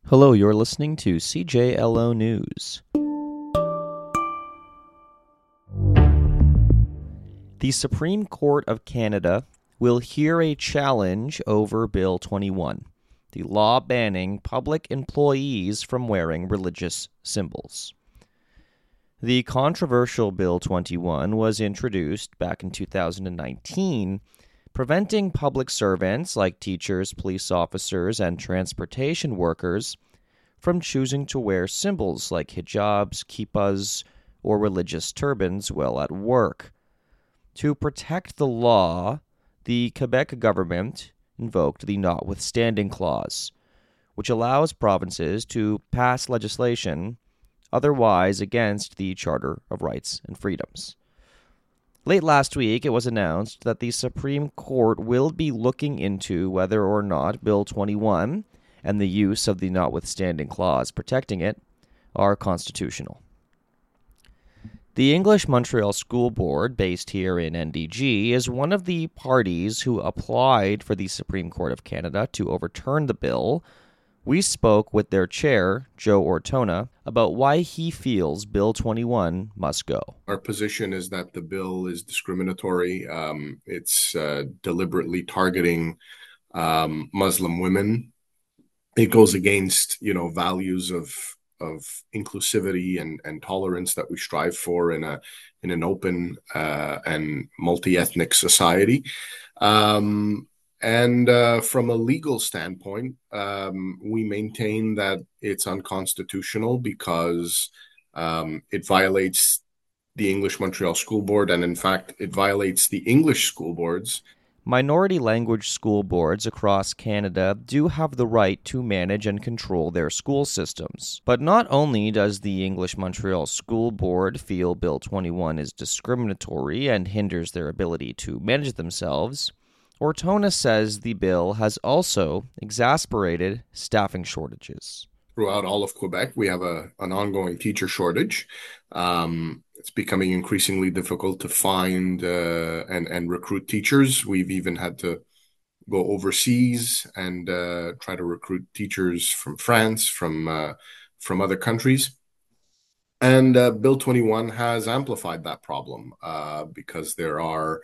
Hello, you're listening to CJLO News. The Supreme Court of Canada will hear a challenge over Bill 21, the law banning public employees from wearing religious symbols. The controversial Bill 21 was introduced back in 2019, preventing public servants like teachers, police officers, and transportation workers from choosing to wear symbols like hijabs, kippahs, or religious turbans while at work. To protect the law, the Quebec government invoked the Notwithstanding Clause, which allows provinces to pass legislation otherwise against the Charter of Rights and Freedoms. Late last week, it was announced that the Supreme Court will be looking into whether or not Bill 21 and the use of the Notwithstanding Clause protecting it are constitutional. The English Montreal School Board, based here in NDG, is one of the parties who applied for the Supreme Court of Canada to overturn the bill. We spoke with their chair, Joe Ortona, about why he feels Bill 21 must go. Our position is that the bill is discriminatory. It's deliberately targeting Muslim women. It goes against, values of inclusivity and tolerance that we strive for in an open and multi-ethnic society. And from a legal standpoint, we maintain that it's unconstitutional because it violates the English Montreal School Board, and in fact, it violates the English school boards. Minority language school boards across Canada do have the right to manage and control their school systems. But not only does the English Montreal School Board feel Bill 21 is discriminatory and hinders their ability to manage themselves, Ortona says the bill has also exacerbated staffing shortages. Throughout all of Quebec, we have an ongoing teacher shortage. It's becoming increasingly difficult to find and recruit teachers. We've even had to go overseas and try to recruit teachers from France, from other countries. And Bill 21 has amplified that problem because there are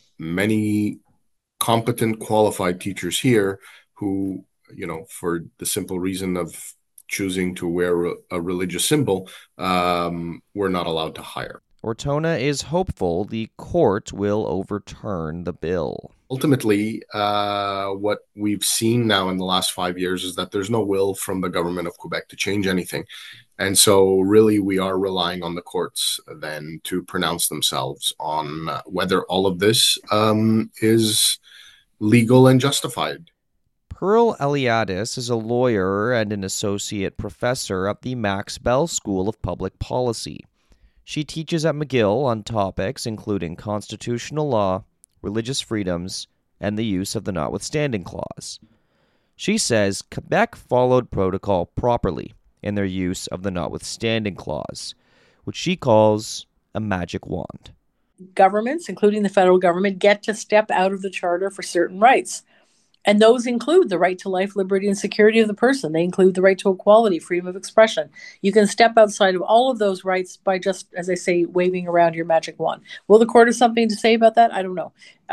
many competent, qualified teachers here who, for the simple reason of choosing to wear a religious symbol, we're not allowed to hire. Ortona is hopeful the court will overturn the bill. Ultimately, what we've seen now in the last 5 years is that there's no will from the government of Quebec to change anything. And so really we are relying on the courts then to pronounce themselves on whether all of this is legal and justified. Pearl Eliadis is a lawyer and an associate professor at the Max Bell School of Public Policy. She teaches at McGill on topics including constitutional law, religious freedoms, and the use of the Notwithstanding Clause. She says Quebec followed protocol properly in their use of the Notwithstanding Clause, which she calls a magic wand. Governments, including the federal government, get to step out of the charter for certain rights. And those include the right to life, liberty, and security of the person. They include the right to equality, freedom of expression. You can step outside of all of those rights by just, as I say, waving around your magic wand. Will the court have something to say about that? I don't know.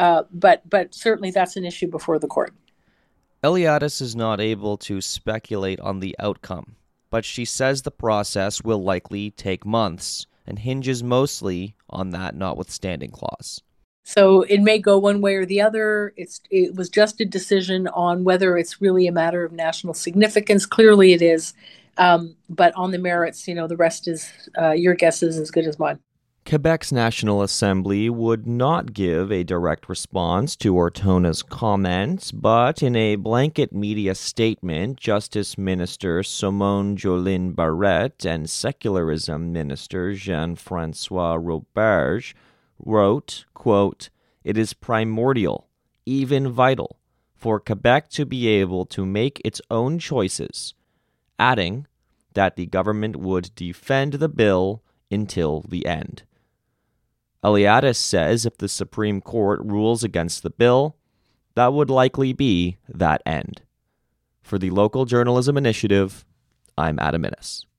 But certainly that's an issue before the court. Eliadis is not able to speculate on the outcome, but she says the process will likely take months and hinges mostly on that Notwithstanding Clause. So it may go one way or the other. It was just a decision on whether it's really a matter of national significance. Clearly it is. But on the merits, the rest is, your guess is as good as mine. Quebec's National Assembly would not give a direct response to Ortona's comments, but in a blanket media statement, Justice Minister Simone Jolin Barrette and Secularism Minister Jean-François Roberge wrote, quote, "It is primordial, even vital, for Quebec to be able to make its own choices," adding that the government would defend the bill until the end. Eliadis says if the Supreme Court rules against the bill, that would likely be that end. For the Local Journalism Initiative, I'm Adam Innes.